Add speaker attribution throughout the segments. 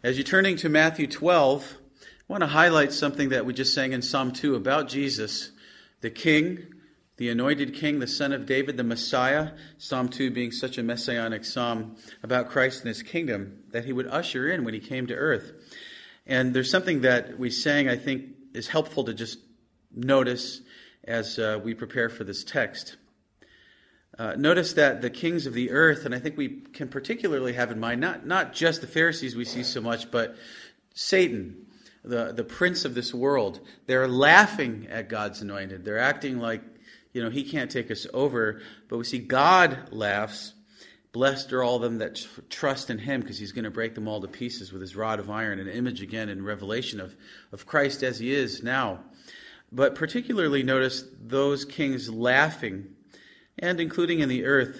Speaker 1: As you're turning to Matthew 12, I want to highlight something that we just sang in Psalm 2 about Jesus, the King, the anointed King, the Son of David, the Messiah. Psalm 2 being such a messianic psalm about Christ and his kingdom that he would usher in when he came to earth. And there's something that we sang, I think, is helpful to just notice as we prepare for this text. Notice that the kings of the earth, and I think we can particularly have in mind not just the Pharisees we see so much, but Satan, the prince of this world. They're laughing at God's anointed. They're acting like, he can't take us over. But we see God laughs. Blessed are all them that trust in him, because he's going to break them all to pieces with his rod of iron, an image again in Revelation of Christ as he is now. But particularly notice those kings laughing, and including in the earth,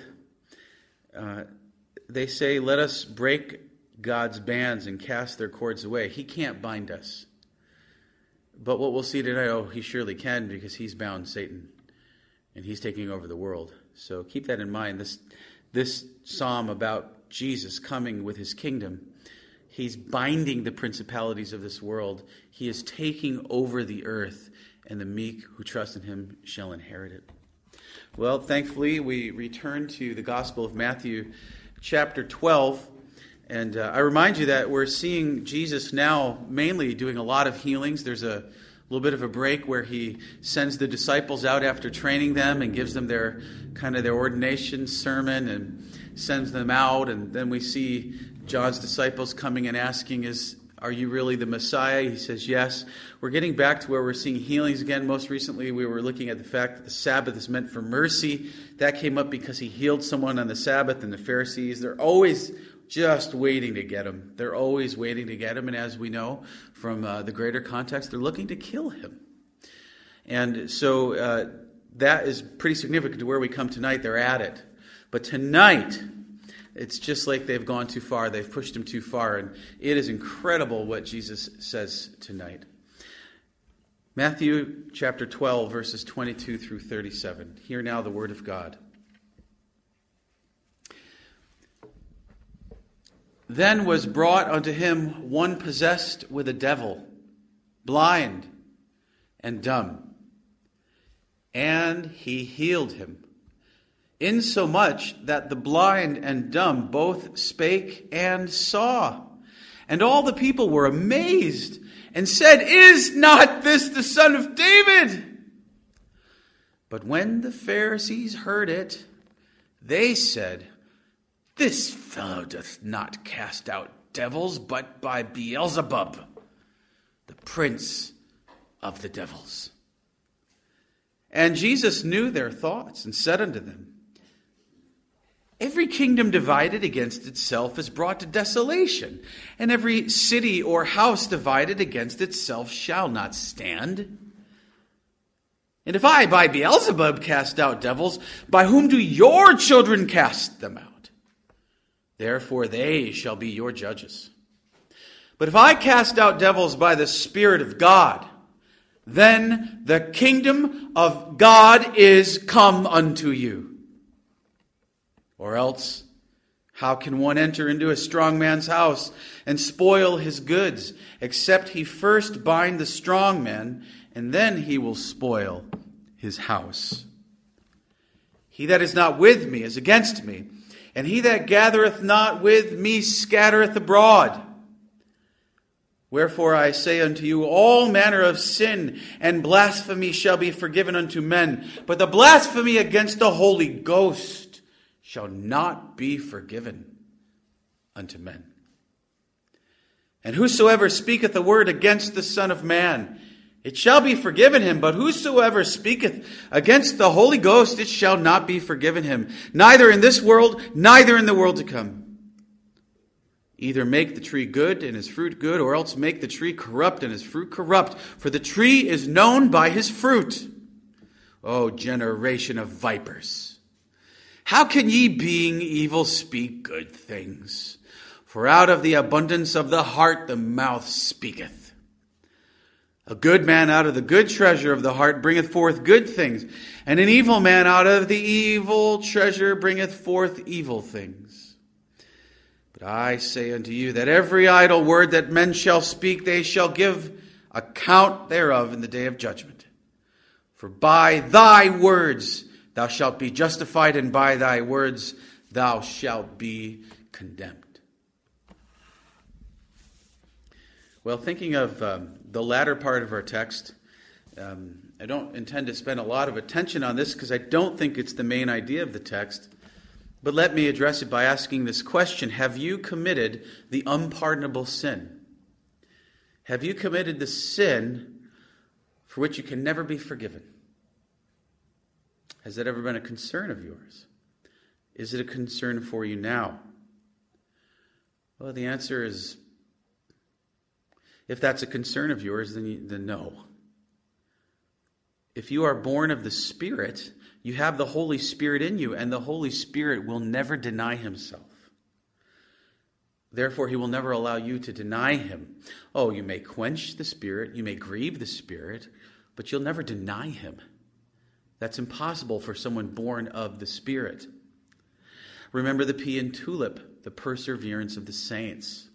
Speaker 1: they say, let us break God's bands and cast their cords away. He can't bind us. But what we'll see tonight, he surely can, because he's bound Satan, and he's taking over the world. So keep that in mind. This psalm about Jesus coming with his kingdom, he's binding the principalities of this world. He is taking over the earth, and the meek who trust in him shall inherit it. Well, thankfully, we return to the Gospel of Matthew, chapter 12. And I remind you that we're seeing Jesus now mainly doing a lot of healings. There's a little bit of a break where he sends the disciples out after training them and gives them their ordination sermon and sends them out. And then we see John's disciples coming and asking, are you really the Messiah? He says, yes. We're getting back to where we're seeing healings again. Most recently, we were looking at the fact that the Sabbath is meant for mercy. That came up because he healed someone on the Sabbath, and the Pharisees, they're always just waiting to get him. They're always waiting to get him, and as we know from the greater context, they're looking to kill him. And so that is pretty significant to where we come tonight. They're at it. But tonight, it's just like they've gone too far. They've pushed him too far. And it is incredible what Jesus says tonight. Matthew chapter 12, verses 22 through 37. Hear now the word of God. Then was brought unto him one possessed with a devil, blind and dumb. And he healed him, insomuch that the blind and dumb both spake and saw. And all the people were amazed and said, Is not this the son of David? But when the Pharisees heard it, they said, This fellow doth not cast out devils, but by Beelzebub, the prince of the devils. And Jesus knew their thoughts and said unto them, Every kingdom divided against itself is brought to desolation, and every city or house divided against itself shall not stand. And if I by Beelzebub cast out devils, by whom do your children cast them out? Therefore they shall be your judges. But if I cast out devils by the Spirit of God, then the kingdom of God is come unto you. Or else, how can one enter into a strong man's house and spoil his goods, except he first bind the strong man, and then he will spoil his house? He that is not with me is against me, and he that gathereth not with me scattereth abroad. Wherefore I say unto you, all manner of sin and blasphemy shall be forgiven unto men, but the blasphemy against the Holy Ghost shall not be forgiven unto men. And whosoever speaketh a word against the Son of Man, it shall be forgiven him. But whosoever speaketh against the Holy Ghost, it shall not be forgiven him, neither in this world, neither in the world to come. Either make the tree good and his fruit good, or else make the tree corrupt and his fruit corrupt. For the tree is known by his fruit. O generation of vipers! How can ye, being evil, speak good things? For out of the abundance of the heart the mouth speaketh. A good man out of the good treasure of the heart bringeth forth good things, and an evil man out of the evil treasure bringeth forth evil things. But I say unto you that every idle word that men shall speak, they shall give account thereof in the day of judgment. For by thy words thou shalt be justified, and by thy words thou shalt be condemned. Well, thinking of the latter part of our text, I don't intend to spend a lot of attention on this because I don't think it's the main idea of the text. But let me address it by asking this question. Have you committed the unpardonable sin? Have you committed the sin for which you can never be forgiven? Has that ever been a concern of yours? Is it a concern for you now? Well, the answer is, if that's a concern of yours, then no. If you are born of the Spirit, you have the Holy Spirit in you, and the Holy Spirit will never deny himself. Therefore, he will never allow you to deny him. Oh, you may quench the Spirit, you may grieve the Spirit, but you'll never deny him. That's impossible for someone born of the Spirit. Remember the pea and tulip, the perseverance of the saints.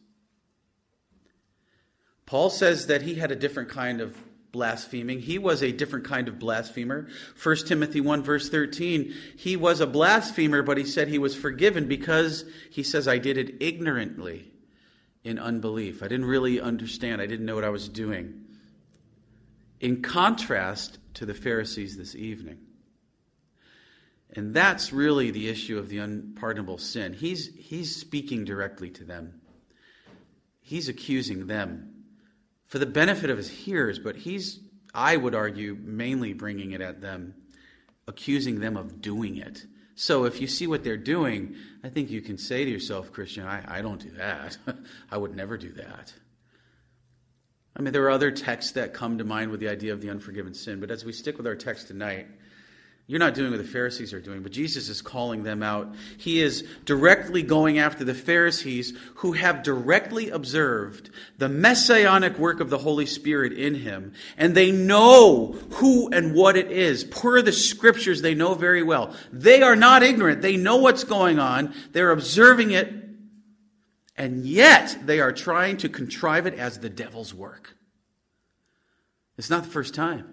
Speaker 1: Paul says that he had a different kind of blaspheming. He was a different kind of blasphemer. 1 Timothy 1 verse 13, he was a blasphemer, but he said he was forgiven because, he says, I did it ignorantly in unbelief. I didn't really understand. I didn't know what I was doing. In contrast to the Pharisees this evening. And that's really the issue of the unpardonable sin. He's speaking directly to them. He's accusing them for the benefit of his hearers, but he's, I would argue, mainly bringing it at them, accusing them of doing it. So if you see what they're doing, I think you can say to yourself, Christian, I don't do that. I would never do that. I mean, there are other texts that come to mind with the idea of the unforgiven sin, but as we stick with our text tonight, you're not doing what the Pharisees are doing, but Jesus is calling them out. He is directly going after the Pharisees who have directly observed the messianic work of the Holy Spirit in him, and they know who and what it is. Per the Scriptures, they know very well. They are not ignorant. They know what's going on. They're observing it, and yet they are trying to contrive it as the devil's work. It's not the first time.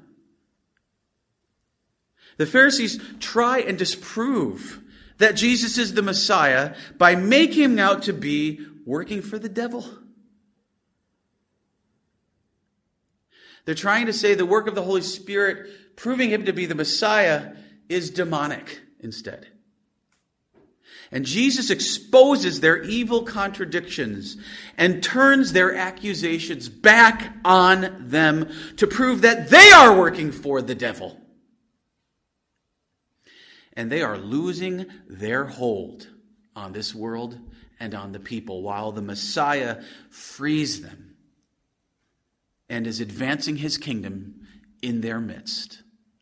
Speaker 1: The Pharisees try and disprove that Jesus is the Messiah by making him out to be working for the devil. They're trying to say the work of the Holy Spirit, proving him to be the Messiah, is demonic instead. And Jesus exposes their evil contradictions and turns their accusations back on them to prove that they are working for the devil. And they are losing their hold on this world and on the people, while the Messiah frees them and is advancing his kingdom in their midst.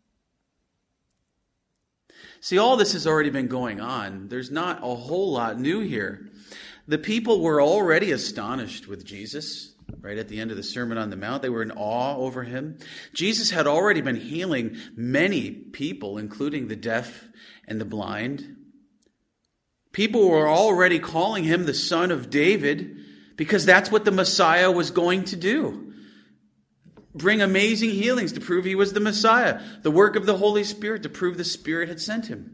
Speaker 1: See, all this has already been going on. There's not a whole lot new here. The people were already astonished with Jesus. Right at the end of the Sermon on the Mount, they were in awe over him. Jesus had already been healing many people, including the deaf and the blind. People were already calling him the Son of David because that's what the Messiah was going to do. Bring amazing healings to prove he was the Messiah. The work of the Holy Spirit to prove the Spirit had sent him.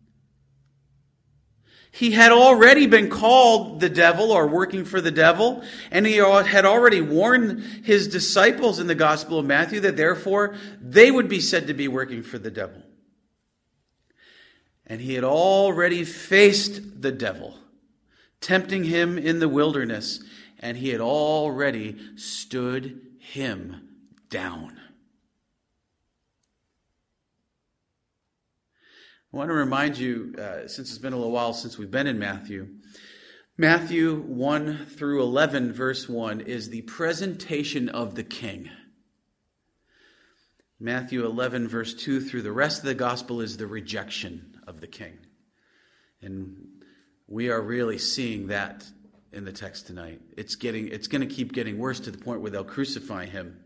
Speaker 1: He had already been called the devil or working for the devil, and he had already warned his disciples in the Gospel of Matthew that therefore they would be said to be working for the devil. And he had already faced the devil, tempting him in the wilderness, and he had already stood him down. I want to remind you, since it's been a little while since we've been in Matthew, Matthew 1 through 11, verse 1, is the presentation of the king. Matthew 11, verse 2 through the rest of the gospel is the rejection of the king. And we are really seeing that in the text tonight. It's going to keep getting worse to the point where they'll crucify him.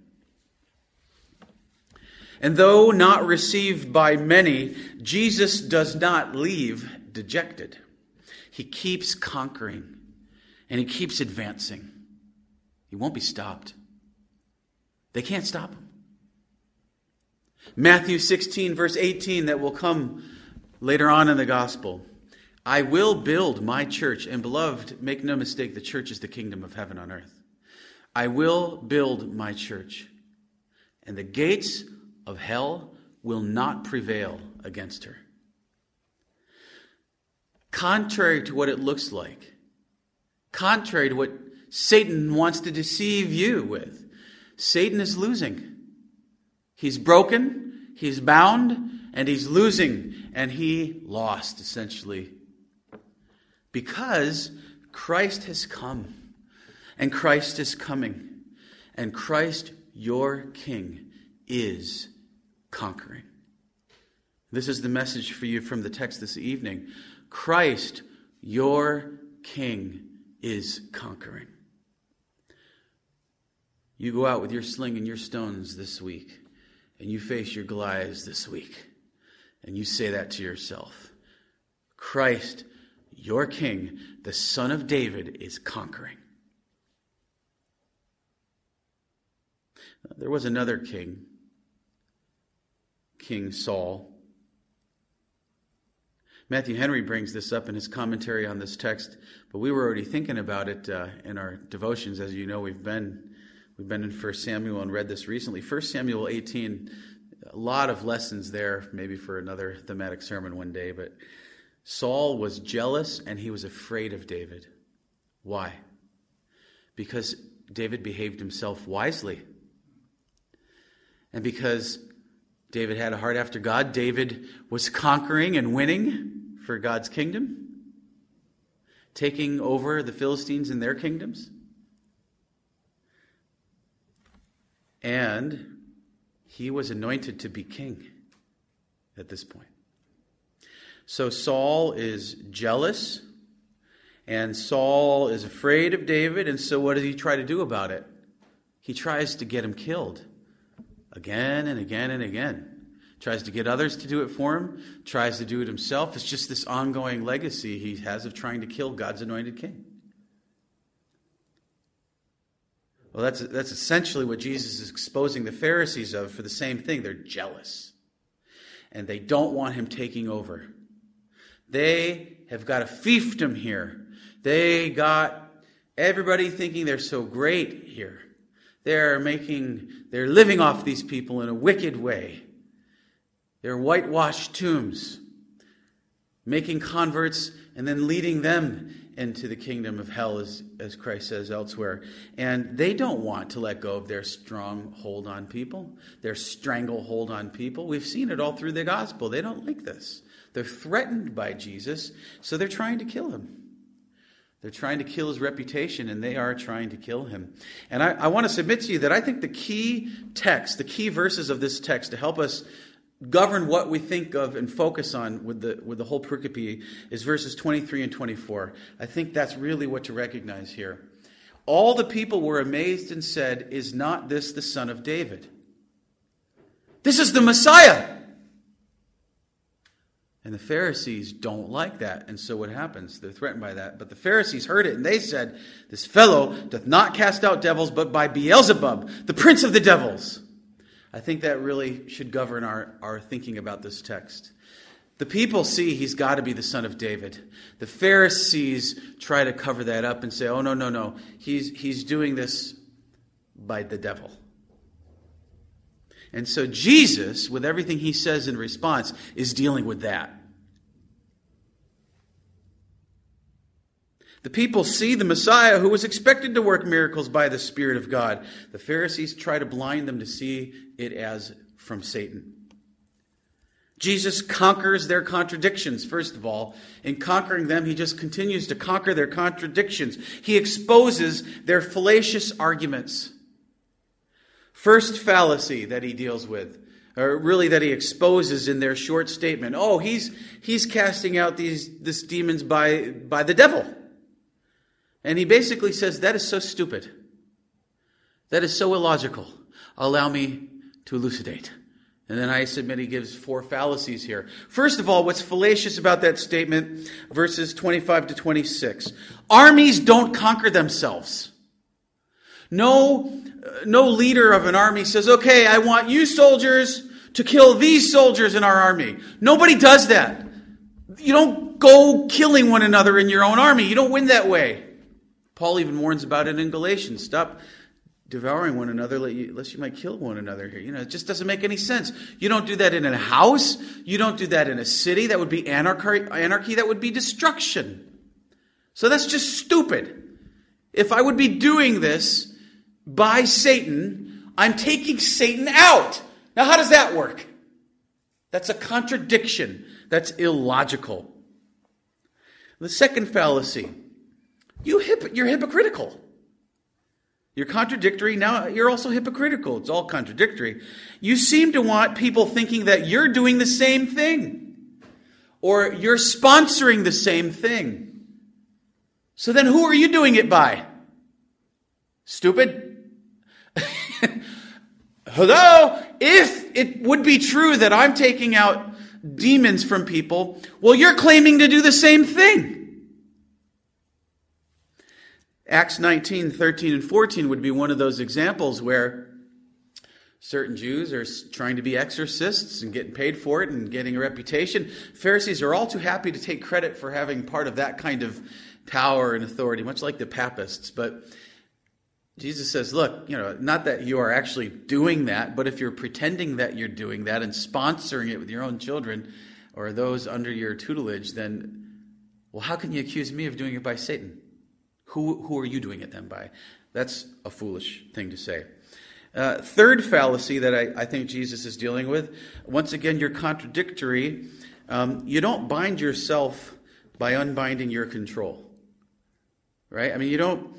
Speaker 1: And though not received by many, Jesus does not leave dejected. He keeps conquering. And he keeps advancing. He won't be stopped. They can't stop him. Matthew 16, verse 18, that will come later on in the gospel. I will build my church. And beloved, make no mistake, the church is the kingdom of heaven on earth. I will build my church. And the gates of hell will not prevail against her. Contrary to what it looks like, contrary to what Satan wants to deceive you with, Satan is losing. He's broken, he's bound, and he's losing. And he lost, essentially. Because Christ has come. And Christ is coming. And Christ, your King, is conquering. This is the message for you from the text this evening. Christ, your King, is conquering. You go out with your sling and your stones this week, and you face your Goliaths this week, and you say that to yourself. Christ, your King, the Son of David, is conquering. There was another king, King Saul. Matthew Henry brings this up in his commentary on this text, but we were already thinking about it in our devotions. As you know, we've been in 1 Samuel and read this recently. 1 Samuel 18, a lot of lessons there, maybe for another thematic sermon one day, but Saul was jealous and he was afraid of David. Why? Because David behaved himself wisely. And because David had a heart after God, David was conquering and winning for God's kingdom, taking over the Philistines and their kingdoms. And he was anointed to be king at this point. So Saul is jealous, and Saul is afraid of David, and so what does he try to do about it? He tries to get him killed again and again and again. Tries to get others to do it for him, tries to do it himself. It's just this ongoing legacy he has of trying to kill God's anointed king. Well, that's essentially what Jesus is exposing the Pharisees of for the same thing. They're jealous. And they don't want him taking over. They have got a fiefdom here. They got everybody thinking they're so great here. They're living off these people in a wicked way. They're whitewashed tombs, making converts and then leading them into the kingdom of hell, as Christ says elsewhere. And they don't want to let go of their strong hold on people, their stranglehold on people. We've seen it all through the gospel. They don't like this. They're threatened by Jesus, so they're trying to kill him. They're trying to kill his reputation, and they are trying to kill him. And I want to submit to you that I think the key text, the key verses of this text to help us govern what we think of and focus on with the whole pericope is verses 23 and 24. I think that's really what to recognize here. All the people were amazed and said, "Is not this the son of David?" This is the Messiah. And the Pharisees don't like that. And so what happens? They're threatened by that. But the Pharisees heard it and they said, "This fellow doth not cast out devils, but by Beelzebub, the prince of the devils." I think that really should govern our thinking about this text. The people see he's got to be the son of David. The Pharisees try to cover that up and say, "Oh, no. He's doing this by the devil." And so Jesus, with everything he says in response, is dealing with that. The people see the Messiah who was expected to work miracles by the Spirit of God. The Pharisees try to blind them to see it as from Satan. Jesus conquers their contradictions, first of all. In conquering them, he just continues to conquer their contradictions. He exposes their fallacious arguments. First fallacy that he deals with, or really that he exposes in their short statement. Oh, he's casting out these demons by the devil. And he basically says, that is so stupid. That is so illogical. Allow me to elucidate. And then I submit he gives 4 fallacies here. First of all, what's fallacious about that statement, verses 25 to 26. Armies don't conquer themselves. No leader of an army says, okay, I want you soldiers to kill these soldiers in our army. Nobody does that. You don't go killing one another in your own army. You don't win that way. Paul even warns about it in Galatians. Stop devouring one another, lest you might kill one another here. It just doesn't make any sense. You don't do that in a house. You don't do that in a city. That would be anarchy. That would be destruction. So that's just stupid. If I would be doing this by Satan, I'm taking Satan out. Now, how does that work? That's a contradiction. That's illogical. The second fallacy, you're hypocritical. You're contradictory. Now you're also hypocritical. It's all contradictory. You seem to want people thinking that you're doing the same thing, or you're sponsoring the same thing. So then who are you doing it by? Stupid? Hello? If it would be true that I'm taking out demons from people, well, you're claiming to do the same thing. Acts 19, 13, and 14 would be one of those examples where certain Jews are trying to be exorcists and getting paid for it and getting a reputation. Pharisees are all too happy to take credit for having part of that kind of power and authority, much like the Papists. But Jesus says, look, not that you are actually doing that, but if you're pretending that you're doing that and sponsoring it with your own children or those under your tutelage, then, well, how can you accuse me of doing it by Satan? Who are you doing it then by? That's a foolish thing to say. Third fallacy that I think Jesus is dealing with, once again, you're contradictory. You don't bind yourself by unbinding your control, right? I mean, you don't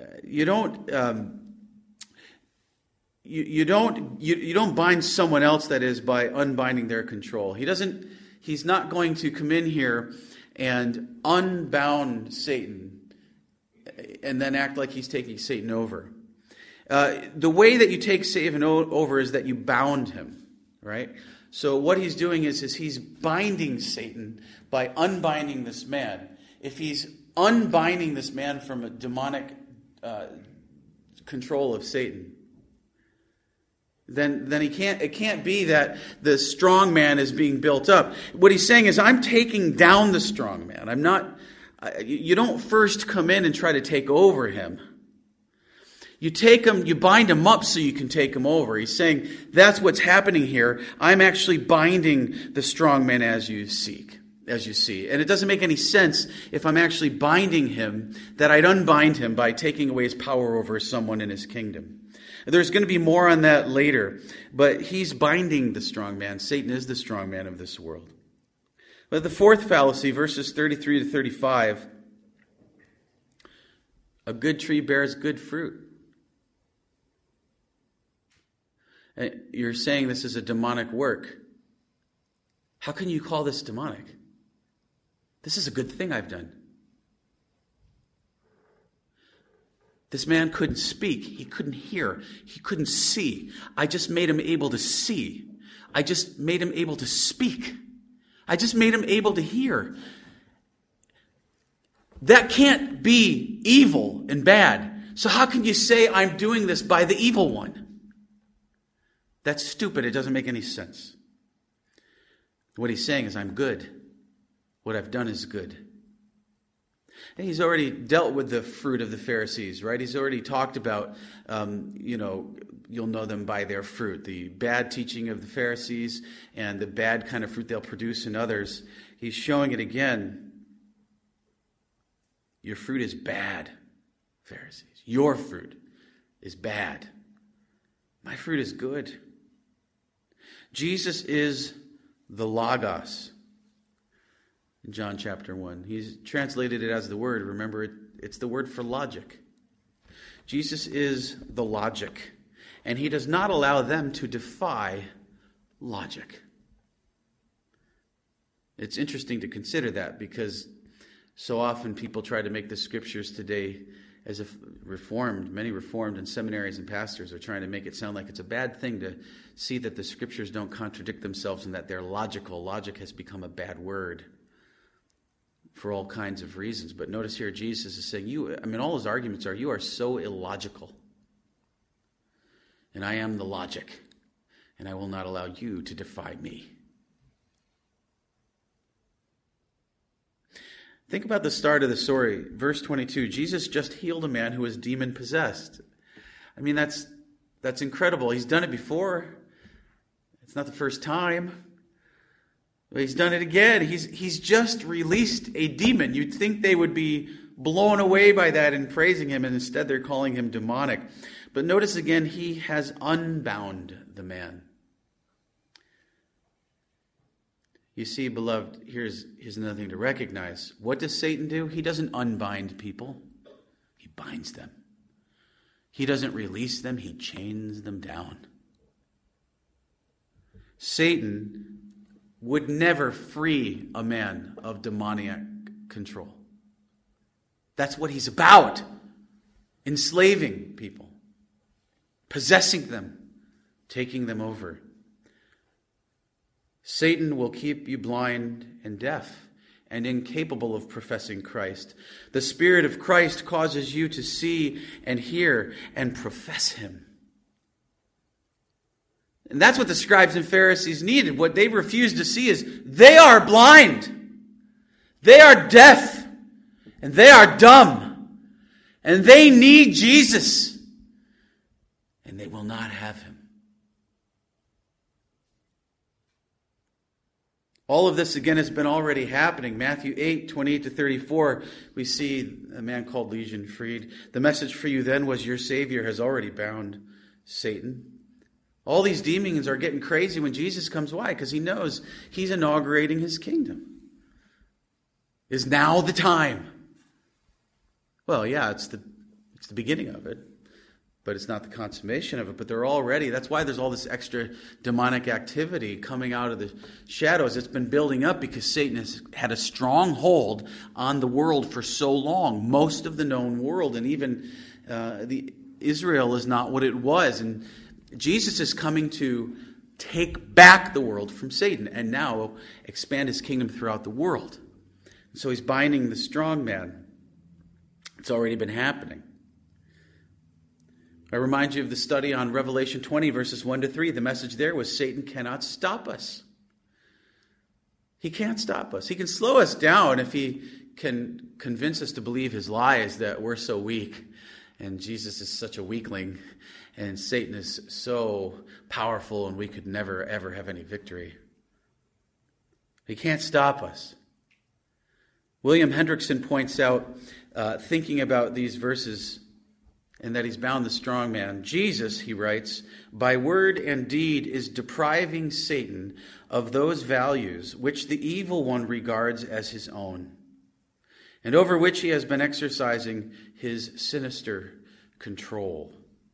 Speaker 1: bind someone else, that is, by unbinding their control. He's not going to come in here and unbound Satan and then act like he's taking Satan over. The way that you take Satan over is that you bound him, right? So what he's doing is he's binding Satan by unbinding this man. If he's unbinding this man from a demonic control of Satan, then it can't be that the strong man is being built up. What he's saying is, I'm taking down the strong man. I'm not. You don't first come in and try to take over him. You take him, you bind him up so you can take him over. He's saying that's what's happening here. I'm actually binding the strong man as you see. And it doesn't make any sense if I'm actually binding him that I'd unbind him by taking away his power over someone in his kingdom. There's going to be more on that later, but he's binding the strong man. Satan is the strong man of this world. But the fourth fallacy, verses 33 to 35, a good tree bears good fruit. You're saying this is a demonic work. How can you call this demonic? This is a good thing I've done. This man couldn't speak. He couldn't hear. He couldn't see. I just made him able to see. I just made him able to speak. I just made him able to hear. That can't be evil and bad. So how can you say I'm doing this by the evil one? That's stupid. It doesn't make any sense. What he's saying is, I'm good. What I've done is good. And he's already dealt with the fruit of the Pharisees, right? He's already talked about, you'll know them by their fruit. The bad teaching of the Pharisees and the bad kind of fruit they'll produce in others. He's showing it again. Your fruit is bad, Pharisees. Your fruit is bad. My fruit is good. Jesus is the Logos in John chapter 1. He's translated it as the Word. Remember, it's the word for logic. Jesus is the logic, and he does not allow them to defy logic. It's interesting to consider that, because so often people try to make the scriptures today as if many Reformed and seminaries and pastors are trying to make it sound like it's a bad thing to see that the Scriptures don't contradict themselves and that they're logical. Logic has become a bad word for all kinds of reasons. But notice here, Jesus is saying, all his arguments are, you are so illogical. And I am the logic, and I will not allow you to defy me. Think about the start of the story. Verse 22, Jesus just healed a man who was demon-possessed. That's incredible. He's done it before. It's not the first time. But he's done it again. He's just released a demon. You'd think they would be blown away by that and praising him, and instead they're calling him demonic. But notice again, he has unbound the man. You see, beloved, here's another thing to recognize. What does Satan do? He doesn't unbind people. He binds them. He doesn't release them. He chains them down. Satan would never free a man of demoniac control. That's what he's about. Enslaving people. Possessing them. Taking them over. Satan will keep you blind and deaf and incapable of professing Christ. The Spirit of Christ causes you to see and hear and profess him. And that's what the scribes and Pharisees needed. What they refused to see is they are blind. They are deaf. And they are dumb. And they need Jesus. And they will not have him. All of this, again, has been already happening. Matthew 8, 28 to 34, we see a man called Legion freed. The message for you then was your Savior has already bound Satan. All these demons are getting crazy when Jesus comes. Why? Because he knows he's inaugurating his kingdom. Is now the time? Well, yeah, it's the beginning of it. But it's not the consummation of it. But they're already, that's why there's all this extra demonic activity coming out of the shadows. It's been building up because Satan has had a strong hold on the world for so long. Most of the known world, and even Israel is not what it was. And Jesus is coming to take back the world from Satan and now expand his kingdom throughout the world. So he's binding the strong man. It's already been happening. I remind you of the study on Revelation 20, verses 1 to 3. The message there was Satan cannot stop us. He can't stop us. He can slow us down if he can convince us to believe his lies that we're so weak and Jesus is such a weakling and Satan is so powerful and we could never, ever have any victory. He can't stop us. William Hendrickson points out, thinking about these verses, and that he's bound the strong man. Jesus, he writes, by word and deed is depriving Satan of those values which the evil one regards as his own, and over which he has been exercising his sinister control.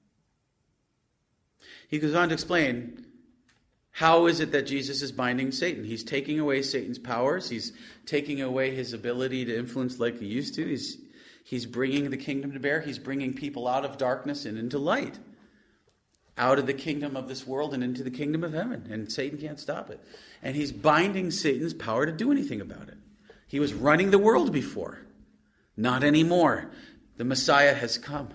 Speaker 1: He goes on to explain, how is it that Jesus is binding Satan? He's taking away Satan's powers. He's taking away his ability to influence like he used to. He's bringing the kingdom to bear. He's bringing people out of darkness and into light. Out of the kingdom of this world and into the kingdom of heaven. And Satan can't stop it. And he's binding Satan's power to do anything about it. He was running the world before. Not anymore. The Messiah has come.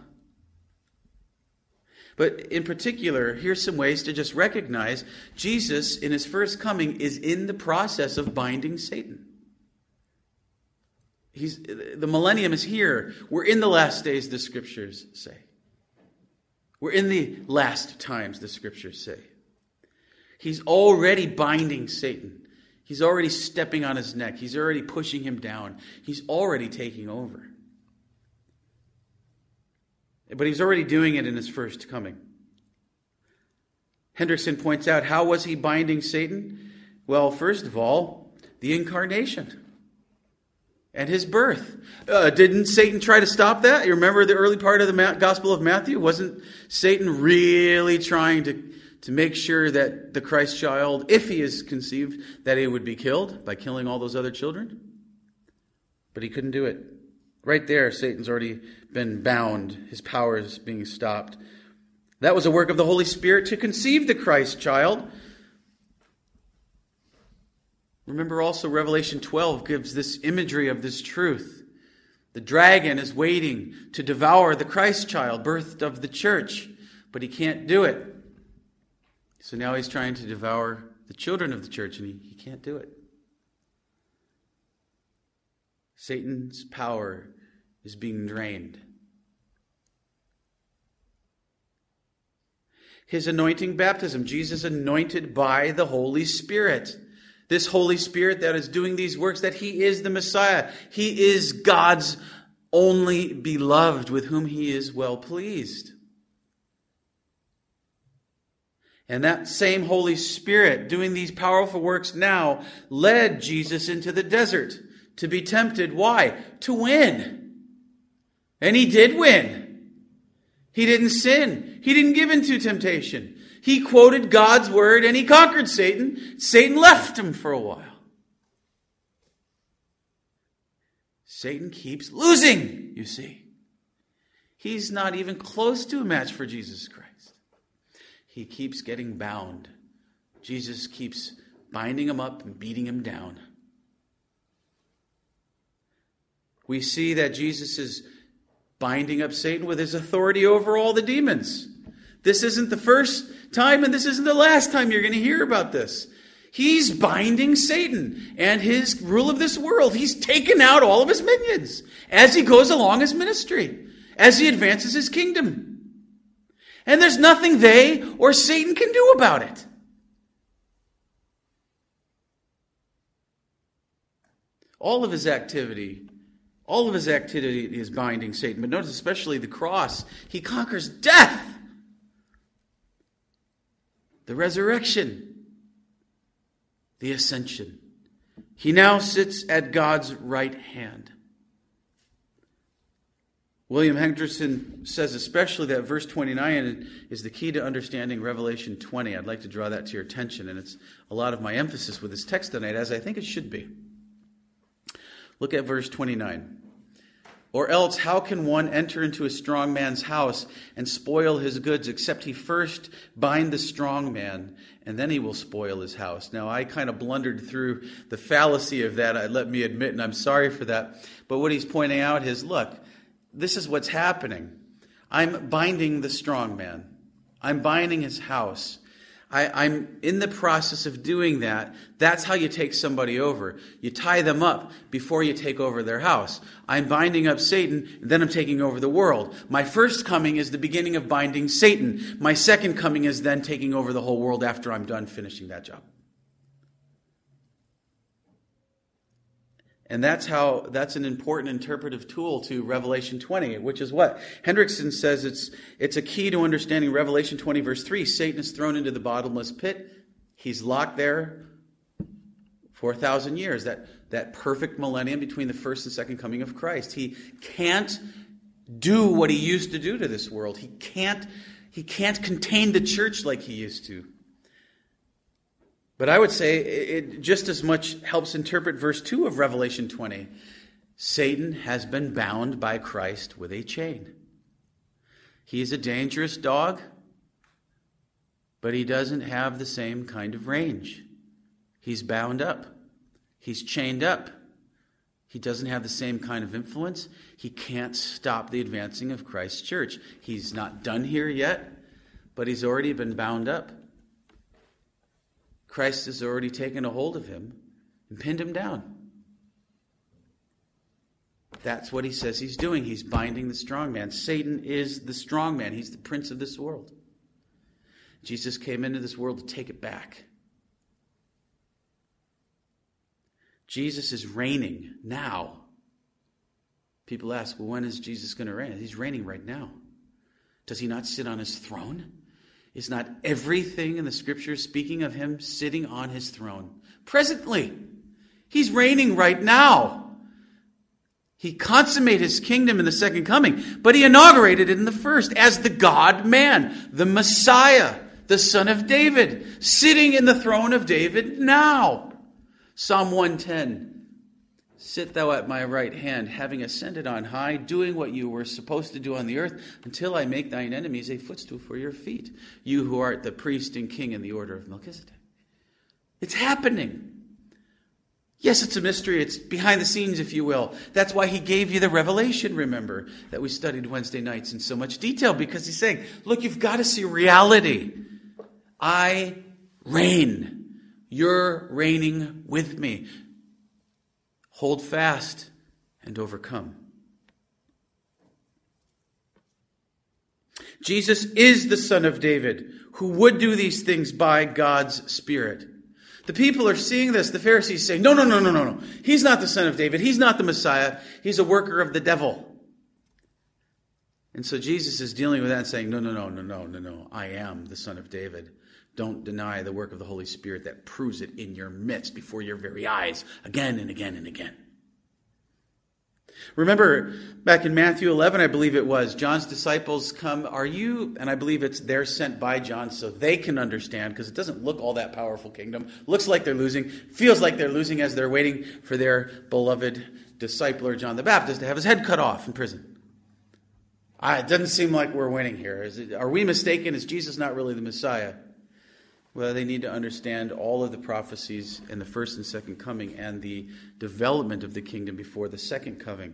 Speaker 1: But in particular, here's some ways to just recognize Jesus in his first coming is in the process of binding Satan. The millennium is here. We're in the last days, the scriptures say. We're in the last times, the scriptures say. He's already binding Satan. He's already stepping on his neck. He's already pushing him down. He's already taking over. But he's already doing it in his first coming. Hendrickson points out, how was he binding Satan? Well, first of all, the incarnation. And his birth. Didn't Satan try to stop that? You remember the early part of the Gospel of Matthew? Wasn't Satan really trying to make sure that the Christ child, if he is conceived, that he would be killed by killing all those other children? But he couldn't do it. Right there, Satan's already been bound. His power is being stopped. That was a work of the Holy Spirit to conceive the Christ child. Remember also Revelation 12 gives this imagery of this truth. The dragon is waiting to devour the Christ child, birthed of the church, but he can't do it. So now he's trying to devour the children of the church, and he can't do it. Satan's power is being drained. His anointing baptism, Jesus anointed by the Holy Spirit. This Holy Spirit that is doing these works, that he is the Messiah. He is God's only beloved with whom he is well pleased. And that same Holy Spirit doing these powerful works now led Jesus into the desert to be tempted. Why? To win. And he did win. He didn't sin. He didn't give in to temptation. He quoted God's word and he conquered Satan. Satan left him for a while. Satan keeps losing, you see. He's not even close to a match for Jesus Christ. He keeps getting bound. Jesus keeps binding him up and beating him down. We see that Jesus is binding up Satan with his authority over all the demons. This isn't the first time, and this isn't the last time you're going to hear about this. He's binding Satan and his rule of this world. He's taken out all of his minions as he goes along his ministry, as he advances his kingdom. And there's nothing they or Satan can do about it. All of his activity is binding Satan. But notice especially the cross. He conquers death. The resurrection. The ascension. He now sits at God's right hand. William Henderson says especially that verse 29 is the key to understanding Revelation 20. I'd like to draw that to your attention, and it's a lot of my emphasis with this text tonight, as I think it should be. Look at verse 29. Or else, how can one enter into a strong man's house and spoil his goods, except he first bind the strong man, and then he will spoil his house? Now, I kind of blundered through the fallacy of that, let me admit, and I'm sorry for that. But what he's pointing out is, look, this is what's happening. I'm binding the strong man. I'm binding his house. I'm in the process of doing that. That's how you take somebody over. You tie them up before you take over their house. I'm binding up Satan, and then I'm taking over the world. My first coming is the beginning of binding Satan. My second coming is then taking over the whole world after I'm done finishing that job. And that's an important interpretive tool to Revelation 20, which is what? Hendrickson says it's a key to understanding Revelation 20, verse 3. Satan is thrown into the bottomless pit. He's locked there for 1,000 years, that perfect millennium between the first and second coming of Christ. He can't do what he used to do to this world. He can't contain the church like he used to. But I would say it just as much helps interpret verse 2 of Revelation 20. Satan has been bound by Christ with a chain. He's a dangerous dog, but he doesn't have the same kind of range. He's bound up. He's chained up. He doesn't have the same kind of influence. He can't stop the advancing of Christ's church. He's not done here yet, but he's already been bound up. Christ has already taken a hold of him and pinned him down. That's what he says he's doing. He's binding the strong man. Satan is the strong man. He's the prince of this world. Jesus came into this world to take it back. Jesus is reigning now. People ask, well, when is Jesus going to reign? He's reigning right now. Does he not sit on his throne? Is not everything in the Scriptures speaking of him sitting on his throne? Presently. He's reigning right now. He consummated his kingdom in the second coming, but he inaugurated it in the first as the God-man, the Messiah, the Son of David, sitting in the throne of David now. Psalm 110 Sit thou at my right hand, having ascended on high, doing what you were supposed to do on the earth, until I make thine enemies a footstool for your feet. You who art the priest and king in the order of Melchizedek. It's happening. Yes, it's a mystery. It's behind the scenes, if you will. That's why he gave you the revelation, remember, that we studied Wednesday nights in so much detail, because he's saying, look, you've got to see reality. I reign. You're reigning with me. Hold fast and overcome. Jesus is the Son of David, who would do these things by God's Spirit. The people are seeing this. The Pharisees say, no. He's not the Son of David. He's not the Messiah. He's a worker of the devil. And so Jesus is dealing with that and saying, no. I am the Son of David. Don't deny the work of the Holy Spirit that proves it in your midst, before your very eyes, again and again and again. Remember, back in Matthew 11, I believe it was, John's disciples come, and I believe they're sent by John so they can understand, because it doesn't look all that powerful kingdom. Looks like they're losing, feels like they're losing as they're waiting for their beloved discipler, John the Baptist, to have his head cut off in prison. It doesn't seem like we're winning here. Are we mistaken? Is Jesus not really the Messiah? Well, they need to understand all of the prophecies in the first and second coming and the development of the kingdom before the second coming.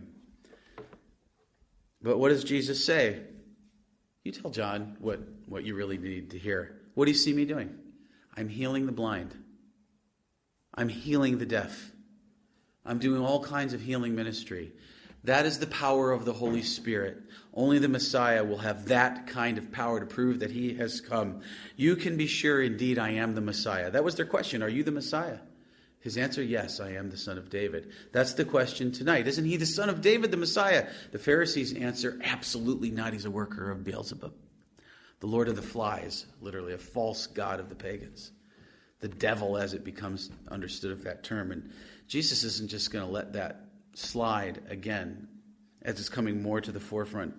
Speaker 1: But what does Jesus say? You tell John what you really need to hear. What do you see me doing? I'm healing the blind. I'm healing the deaf. I'm doing all kinds of healing ministry. That is the power of the Holy Spirit. Only the Messiah will have that kind of power to prove that he has come. You can be sure, indeed, I am the Messiah. That was their question. Are you the Messiah? His answer, yes, I am the Son of David. That's the question tonight. Isn't he the Son of David, the Messiah? The Pharisees answer, absolutely not. He's a worker of Beelzebub, the Lord of the Flies, literally a false god of the pagans. The devil, as it becomes understood of that term. And Jesus isn't just going to let that slide again, as it's coming more to the forefront.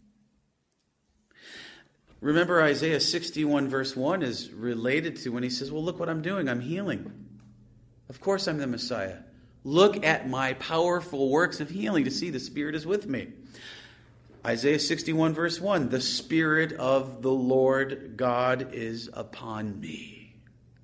Speaker 1: Remember, Isaiah 61 verse 1 is related to when he says, well, look what I'm doing. I'm healing. Of course I'm the Messiah. Look at my powerful works of healing to see the Spirit is with me. Isaiah 61 verse 1, the Spirit of the Lord God is upon me,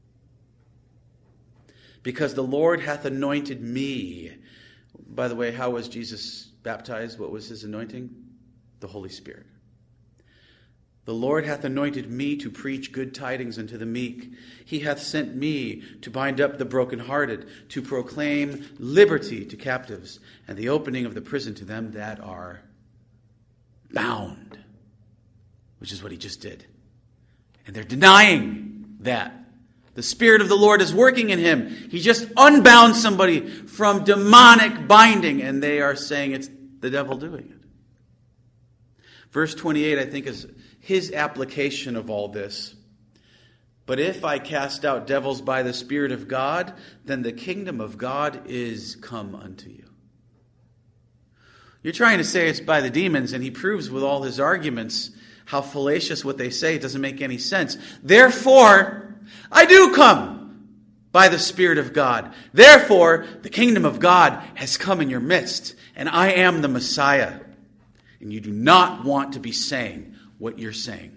Speaker 1: because the Lord hath anointed me. By the way, how was Jesus baptized? What was his anointing? The Holy Spirit. The Lord hath anointed me to preach good tidings unto the meek. He hath sent me to bind up the brokenhearted, to proclaim liberty to captives, and the opening of the prison to them that are bound. Which is what he just did. And they're denying that. The Spirit of the Lord is working in him. He just unbound somebody from demonic binding, and they are saying it's the devil doing it. Verse 28, I think, is his application of all this. But if I cast out devils by the Spirit of God, then the kingdom of God is come unto you. You're trying to say it's by the demons, and he proves with all his arguments how fallacious what they say. It doesn't make any sense. Therefore, I do come by the Spirit of God. Therefore, the kingdom of God has come in your midst, and I am the Messiah. And you do not want to be saying what you're saying.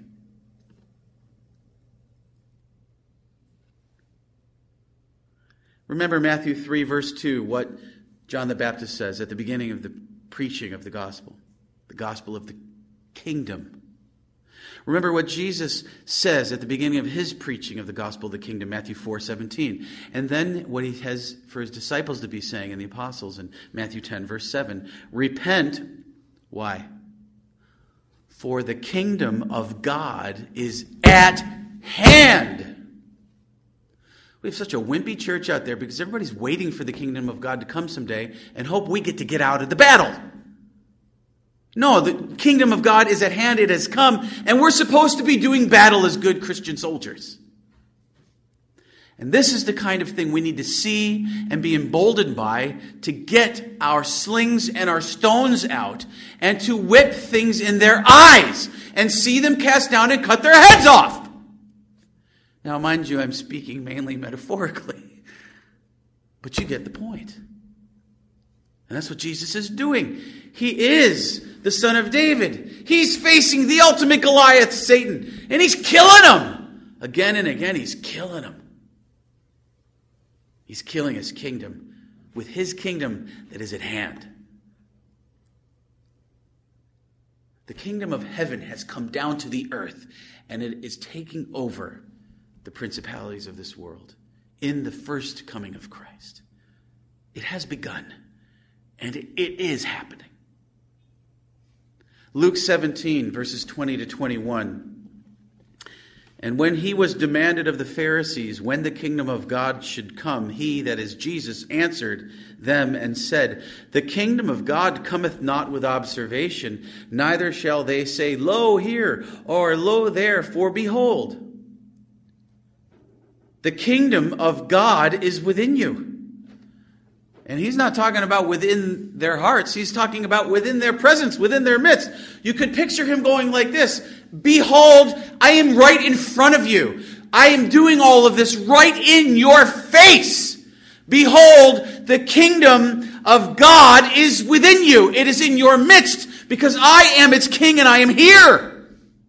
Speaker 1: Remember Matthew 3, verse 2, what John the Baptist says at the beginning of the preaching of the gospel of the kingdom. Remember what Jesus says at the beginning of his preaching of the gospel of the kingdom, Matthew 4:17. And then what he has for his disciples to be saying and the apostles in Matthew 10, verse 7. Repent. Why? For the kingdom of God is at hand. We have such a wimpy church out there because everybody's waiting for the kingdom of God to come someday and hope we get to get out of the battle. No, the kingdom of God is at hand. It has come. And we're supposed to be doing battle as good Christian soldiers. And this is the kind of thing we need to see and be emboldened by to get our slings and our stones out and to whip things in their eyes and see them cast down and cut their heads off. Now, mind you, I'm speaking mainly metaphorically. But you get the point. And that's what Jesus is doing. He is the Son of David. He's facing the ultimate Goliath, Satan. And he's killing him. Again and again, he's killing him. He's killing his kingdom with his kingdom that is at hand. The kingdom of heaven has come down to the earth, and it is taking over the principalities of this world in the first coming of Christ. It has begun, and it is happening. Luke 17, verses 20 to 21. And when he was demanded of the Pharisees when the kingdom of God should come, he, that is Jesus, answered them and said, the kingdom of God cometh not with observation, neither shall they say, lo here, or lo there, for behold, the kingdom of God is within you. And he's not talking about within their hearts. He's talking about within their presence, within their midst. You could picture him going like this. Behold, I am right in front of you. I am doing all of this right in your face. Behold, the kingdom of God is within you. It is in your midst because I am its king and I am here.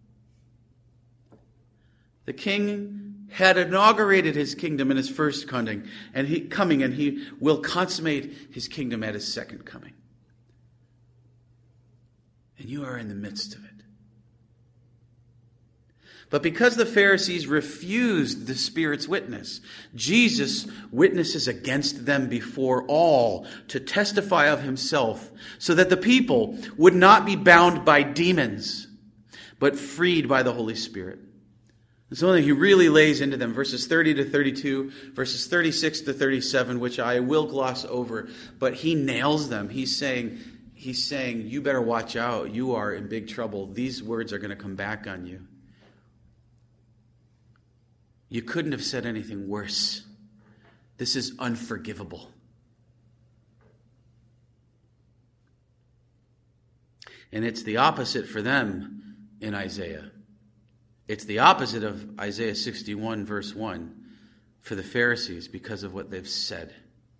Speaker 1: The king had inaugurated his kingdom in his first coming, and he will consummate his kingdom at his second coming. And you are in the midst of it. But because the Pharisees refused the Spirit's witness, Jesus witnesses against them before all to testify of himself, so that the people would not be bound by demons, but freed by the Holy Spirit. And so he really lays into them, verses 30 to 32, verses 36 to 37, which I will gloss over, but he nails them. He's saying, you better watch out. You are in big trouble. These words are going to come back on you. You couldn't have said anything worse. This is unforgivable. And it's the opposite for them in Isaiah. It's the opposite of Isaiah 61, verse 1, for the Pharisees because of what they've said.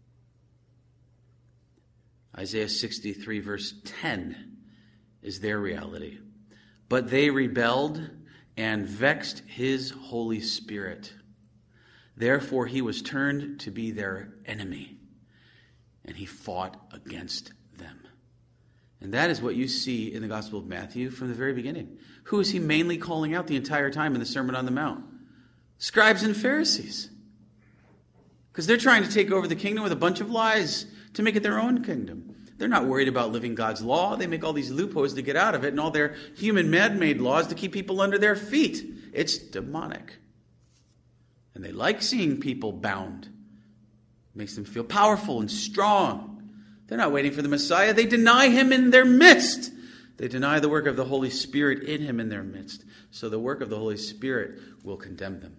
Speaker 1: Isaiah 63, verse 10 is their reality. But they rebelled and vexed his Holy Spirit. Therefore he was turned to be their enemy, and he fought against them. And that is what you see in the Gospel of Matthew from the very beginning. Who is he mainly calling out the entire time in the Sermon on the Mount? Scribes and Pharisees. Because they're trying to take over the kingdom with a bunch of lies to make it their own kingdom. They're not worried about living God's law. They make all these loopholes to get out of it and all their human man-made laws to keep people under their feet. It's demonic. And they like seeing people bound. It makes them feel powerful and strong. They're not waiting for the Messiah. They deny him in their midst. They deny the work of the Holy Spirit in him in their midst. So the work of the Holy Spirit will condemn them.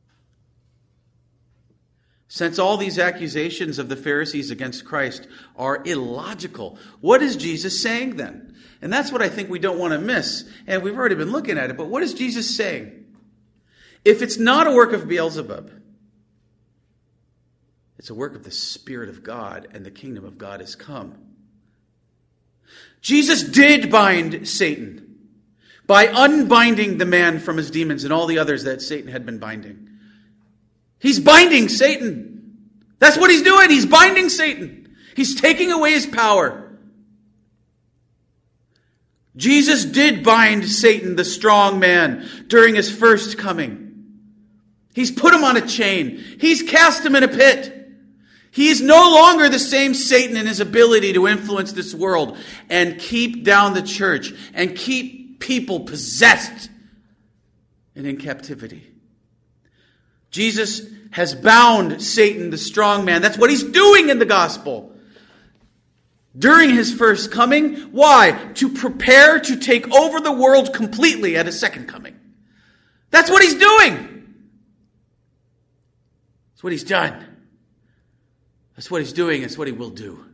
Speaker 1: Since all these accusations of the Pharisees against Christ are illogical, what is Jesus saying then? And that's what I think we don't want to miss. And we've already been looking at it, but what is Jesus saying? If it's not a work of Beelzebub, it's a work of the Spirit of God, and the kingdom of God has come. Jesus did bind Satan by unbinding the man from his demons and all the others that Satan had been binding. He's binding Satan. That's what he's doing. He's binding Satan. He's taking away his power. Jesus did bind Satan, the strong man, during his first coming. He's put him on a chain. He's cast him in a pit. He is no longer the same Satan in his ability to influence this world and keep down the church and keep people possessed and in captivity. Jesus has bound Satan, the strong man. That's what he's doing in the gospel. During his first coming. Why? To prepare to take over the world completely at his second coming. That's what he's doing. That's what he's done. That's what he's doing. That's what he will do.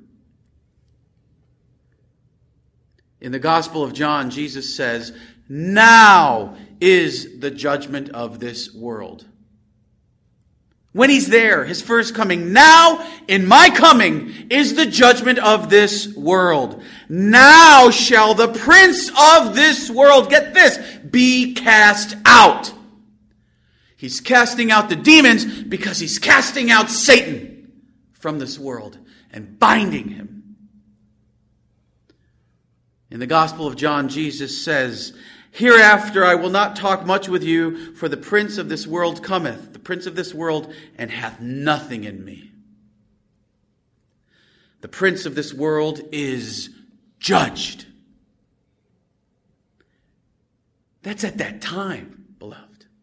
Speaker 1: In the Gospel of John, Jesus says, "Now is the judgment of this world." When he's there, his first coming. Now, in my coming, is the judgment of this world. Now shall the prince of this world, get this, be cast out. He's casting out the demons because he's casting out Satan from this world and binding him. In the Gospel of John, Jesus says, hereafter I will not talk much with you, for the prince of this world cometh, the prince of this world, and hath nothing in me. The prince of this world is judged. That's at that time, beloved.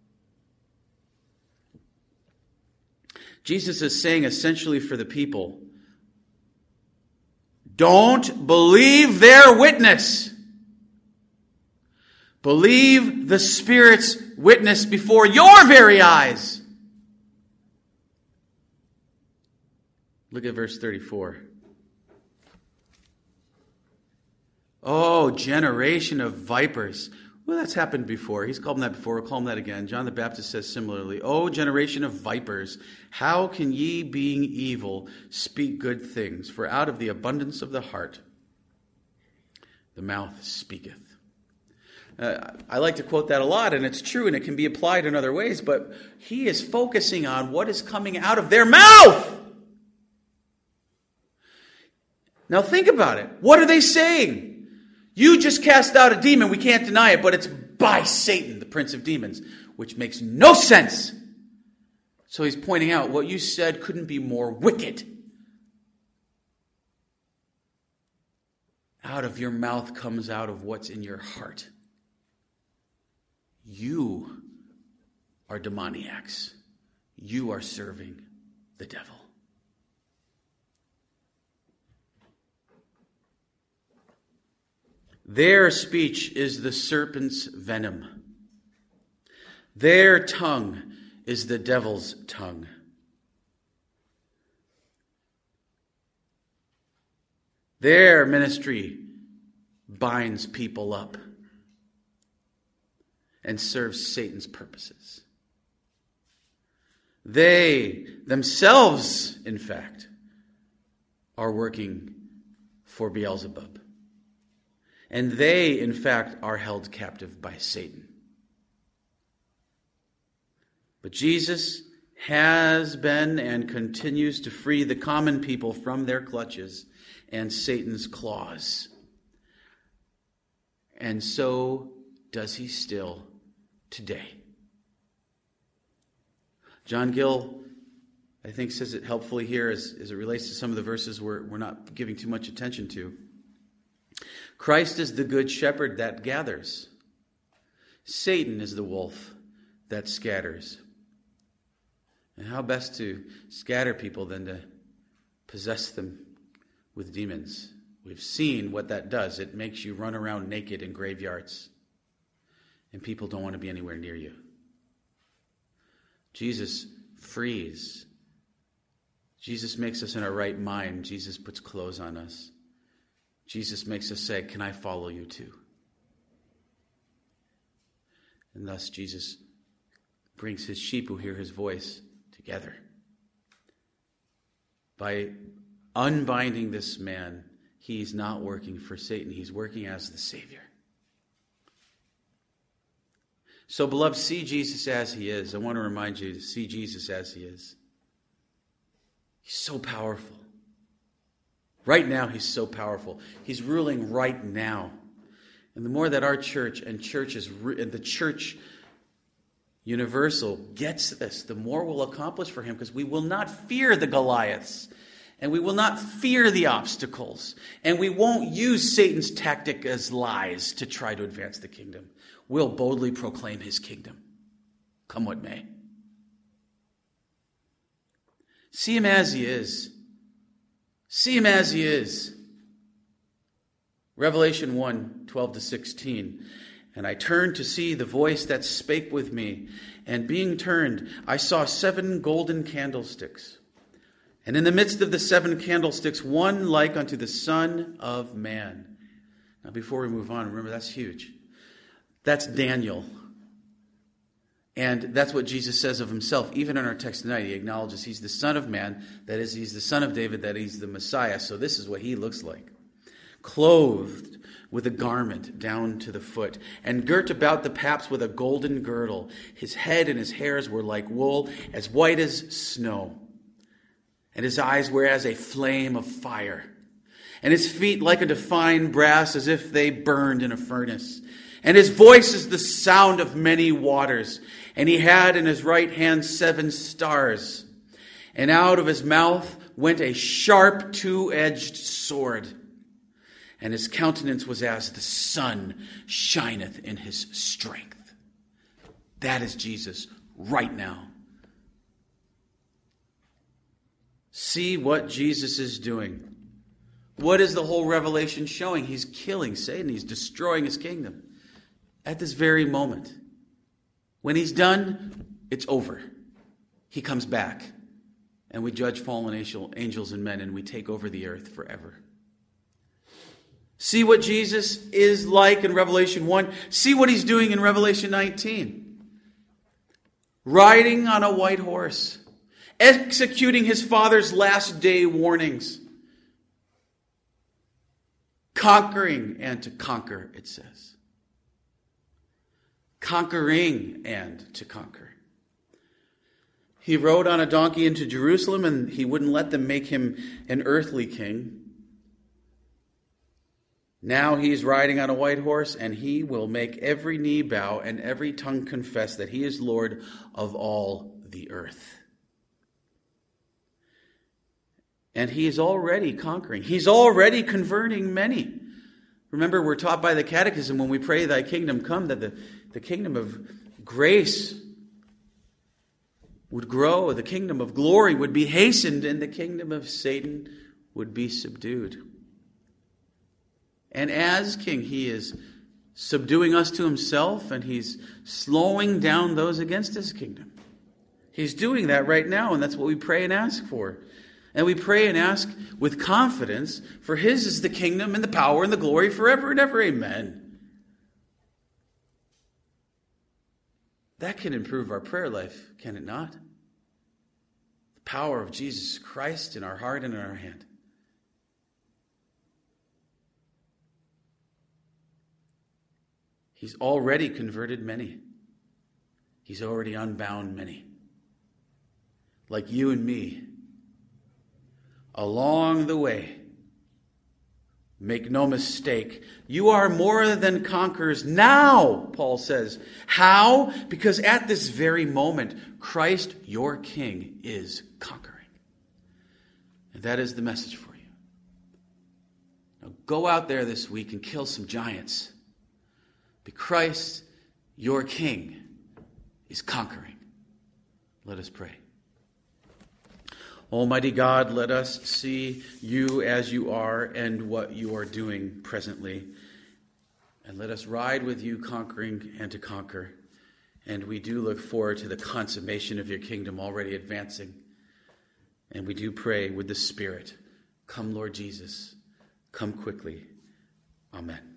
Speaker 1: Jesus is saying essentially for the people, don't believe their witness. Believe the Spirit's witness before your very eyes. Look at verse 34. Oh, generation of vipers. Well, that's happened before. He's called them that before. We'll call them that again. John the Baptist says similarly, O generation of vipers, how can ye, being evil, speak good things? For out of the abundance of the heart, the mouth speaketh. I like to quote that a lot, and it's true, and it can be applied in other ways, but he is focusing on what is coming out of their mouth. Now think about it. What are they saying? You just cast out a demon, we can't deny it, but it's by Satan, the prince of demons, which makes no sense. So he's pointing out what you said couldn't be more wicked. Out of your mouth comes out of what's in your heart. You are demoniacs. You are serving the devil. Their speech is the serpent's venom. Their tongue is the devil's tongue. Their ministry binds people up and serves Satan's purposes. They themselves, in fact, are working for Beelzebub. And they, in fact, are held captive by Satan. But Jesus has been and continues to free the common people from their clutches and Satan's claws. And so does he still today. John Gill, I think, says it helpfully here as it relates to some of the verses we're not giving too much attention to. Christ is the good shepherd that gathers. Satan is the wolf that scatters. And how best to scatter people than to possess them with demons? We've seen what that does. It makes you run around naked in graveyards. And people don't want to be anywhere near you. Jesus frees. Jesus makes us in our right mind. Jesus puts clothes on us. Jesus makes us say, can I follow you too? And thus Jesus brings his sheep who hear his voice together. By unbinding this man, he's not working for Satan. He's working as the Savior. So, beloved, see Jesus as he is. I want to remind you to see Jesus as he is. He's so powerful. Right now, he's so powerful. He's ruling right now. And the more that our church and the church universal gets this, the more we'll accomplish for him, because we will not fear the Goliaths, and we will not fear the obstacles, and we won't use Satan's tactic as lies to try to advance the kingdom. We'll boldly proclaim his kingdom, come what may. See him as he is. See him as he is. Revelation 1, 12-16. And I turned to see the voice that spake with me. And being turned, I saw 7 golden candlesticks. And in the midst of the 7 candlesticks, one like unto the Son of Man. Now before we move on, remember that's huge. That's Daniel. And that's what Jesus says of himself. Even in our text tonight, he acknowledges he's the Son of Man. That is, he's the Son of David, that he's the Messiah. So this is what he looks like. Clothed with a garment down to the foot, and girt about the paps with a golden girdle. His head and his hairs were like wool, as white as snow. And his eyes were as a flame of fire. And his feet like unto fine brass, as if they burned in a furnace. And his voice is the sound of many waters. And he had in his right hand 7 stars. And out of his mouth went a sharp 2-edged sword. And his countenance was as the sun shineth in his strength. That is Jesus right now. See what Jesus is doing. What is the whole Revelation showing? He's killing Satan. He's destroying his kingdom. At this very moment. When he's done, it's over. He comes back. And we judge fallen angels and men, and we take over the earth forever. See what Jesus is like in Revelation 1. See what he's doing in Revelation 19. Riding on a white horse. Executing his Father's last day warnings. Conquering and to conquer, it says. Conquering and to conquer. He rode on a donkey into Jerusalem, and he wouldn't let them make him an earthly king. Now he's riding on a white horse, and he will make every knee bow and every tongue confess that he is Lord of all the earth. And he is already conquering. He's already converting many. Remember, we're taught by the Catechism when we pray, thy kingdom come, that the kingdom of grace would grow, the kingdom of glory would be hastened, and the kingdom of Satan would be subdued. And as king, he is subduing us to himself, and he's slowing down those against his kingdom. He's doing that right now, and that's what we pray and ask for. And we pray and ask with confidence, for his is the kingdom and the power and the glory forever and ever. Amen. That can improve our prayer life, can it not? The power of Jesus Christ in our heart and in our hand. He's already converted many. He's already unbound many. Like you and me. Along the way, make no mistake, you are more than conquerors now, Paul says. How? Because at this very moment, Christ, your King, is conquering. And that is the message for you. Now go out there this week and kill some giants. Because Christ, your King, is conquering. Let us pray. Almighty God, let us see you as you are and what you are doing presently. And let us ride with you, conquering and to conquer. And we do look forward to the consummation of your kingdom already advancing. And we do pray with the Spirit, come, Lord Jesus, come quickly. Amen.